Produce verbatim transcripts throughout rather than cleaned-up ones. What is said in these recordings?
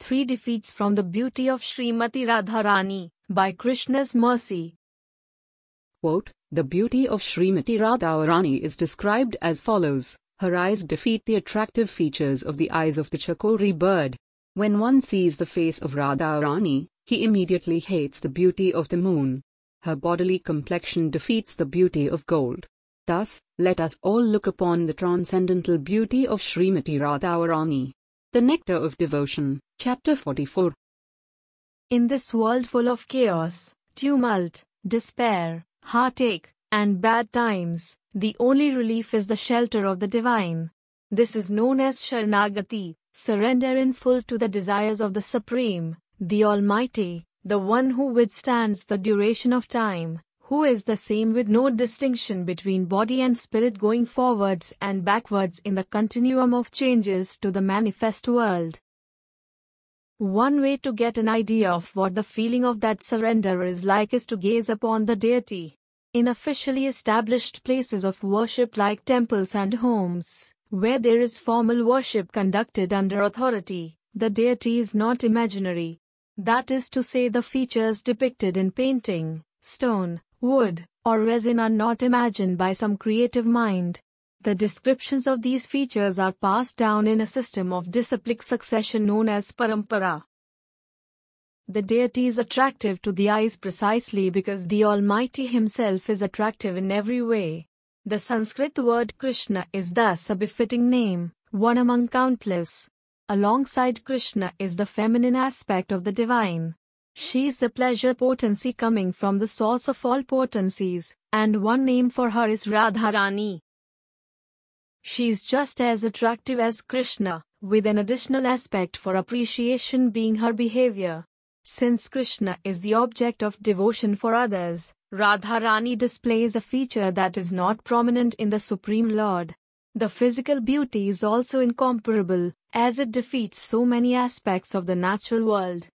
Three defeats from the beauty of Srimati Radharani, by Krishna's mercy. Quote, the beauty of Srimati Radharani is described as follows. Her eyes defeat the attractive features of the eyes of the Chakori bird. When one sees the face of Radharani, he immediately hates the beauty of the moon. Her bodily complexion defeats the beauty of gold. Thus, let us all look upon the transcendental beauty of Srimati Radharani. The Nectar of Devotion, Chapter forty-four. In this world full of chaos, tumult, despair, heartache, and bad times, the only relief is the shelter of the divine. This is known as Sharanagati, surrender in full to the desires of the Supreme, the Almighty, the one who withstands the duration of time, who is the same with no distinction between body and spirit, going forwards and backwards in the continuum of changes to the manifest world. One way to get an idea of what the feeling of that surrender is like is to gaze upon the deity. In officially established places of worship like temples and homes, where there is formal worship conducted under authority, the deity is not imaginary. That is to say, the features depicted in painting, stone, wood, or resin are not imagined by some creative mind. The descriptions of these features are passed down in a system of disciplic succession known as parampara. The deity is attractive to the eyes precisely because the Almighty Himself is attractive in every way. The Sanskrit word Krishna is thus a befitting name, one among countless. Alongside Krishna is the feminine aspect of the divine. She is the pleasure potency coming from the source of all potencies, and one name for her is Radharani. She is just as attractive as Krishna, with an additional aspect for appreciation being her behavior. Since Krishna is the object of devotion for others, Radharani displays a feature that is not prominent in the Supreme Lord. The physical beauty is also incomparable, as it defeats so many aspects of the natural world.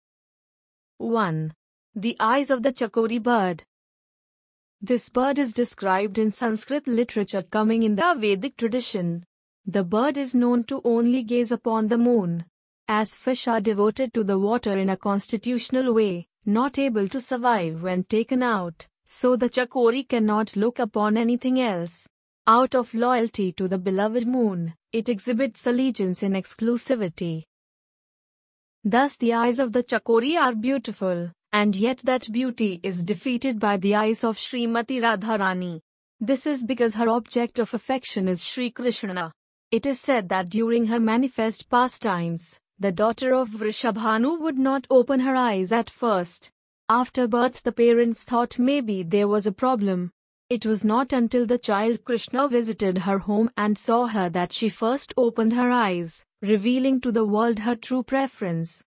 one. The eyes of the Chakori bird. This bird is described in Sanskrit literature coming in the Vedic tradition. The bird is known to only gaze upon the moon. As fish are devoted to the water in a constitutional way, not able to survive when taken out, so the Chakori cannot look upon anything else. Out of loyalty to the beloved moon, it exhibits allegiance in exclusivity. Thus the eyes of the Chakori are beautiful, and yet that beauty is defeated by the eyes of Srimati Radharani. This is because her object of affection is Sri Krishna. It is said that during her manifest pastimes, the daughter of Vrishabhanu would not open her eyes at first. After birth the parents thought maybe there was a problem. It was not until the child Krishna visited her home and saw her that she first opened her eyes, revealing to the world her true preference.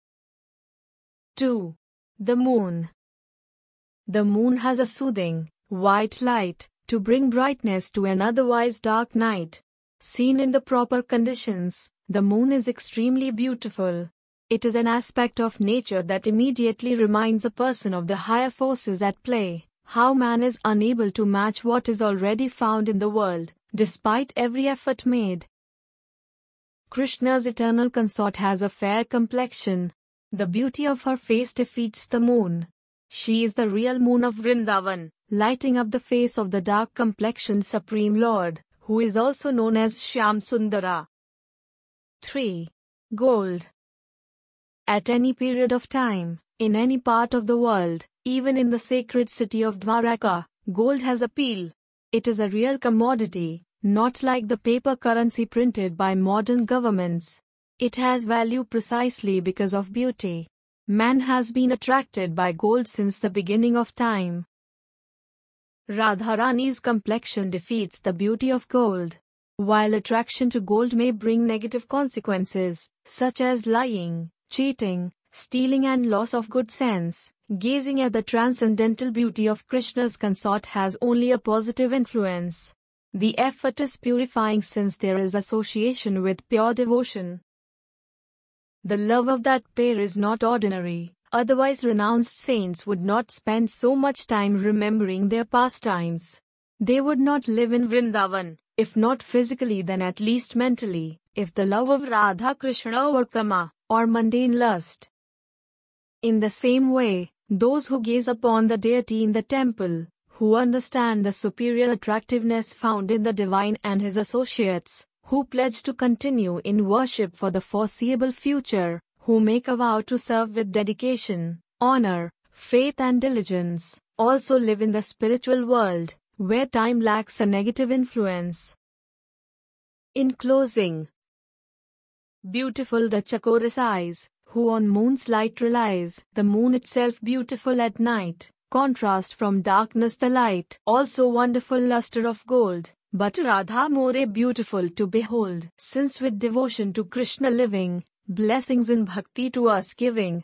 two. The moon. The moon has a soothing, white light, to bring brightness to an otherwise dark night. Seen in the proper conditions, the moon is extremely beautiful. It is an aspect of nature that immediately reminds a person of the higher forces at play, how man is unable to match what is already found in the world, despite every effort made. Krishna's eternal consort has a fair complexion. The beauty of her face defeats the moon. She is the real moon of Vrindavan, lighting up the face of the dark-complexioned Supreme Lord, who is also known as Shyam Sundara. three. Gold. At any period of time, in any part of the world, even in the sacred city of Dwaraka, gold has appeal. It is a real commodity, not like the paper currency printed by modern governments. It has value precisely because of beauty. Man has been attracted by gold since the beginning of time. Radharani's complexion defeats the beauty of gold. While attraction to gold may bring negative consequences, such as lying, cheating, stealing and loss of good sense, gazing at the transcendental beauty of Krishna's consort has only a positive influence. The effort is purifying since there is association with pure devotion. The love of that pair is not ordinary, otherwise renounced saints would not spend so much time remembering their pastimes. They would not live in Vrindavan, if not physically then at least mentally, if the love of Radha Krishna were kama, or mundane lust. In the same way, those who gaze upon the deity in the temple, who understand the superior attractiveness found in the divine and his associates, who pledge to continue in worship for the foreseeable future, who make a vow to serve with dedication, honor, faith and diligence, also live in the spiritual world, where time lacks a negative influence. In closing, beautiful the Chakoris eyes, who on moon's light relies, the moon itself beautiful at night, contrast from darkness the light, also wonderful luster of gold, but Radha more beautiful to behold, since with devotion to Krishna living, blessings in bhakti to us giving,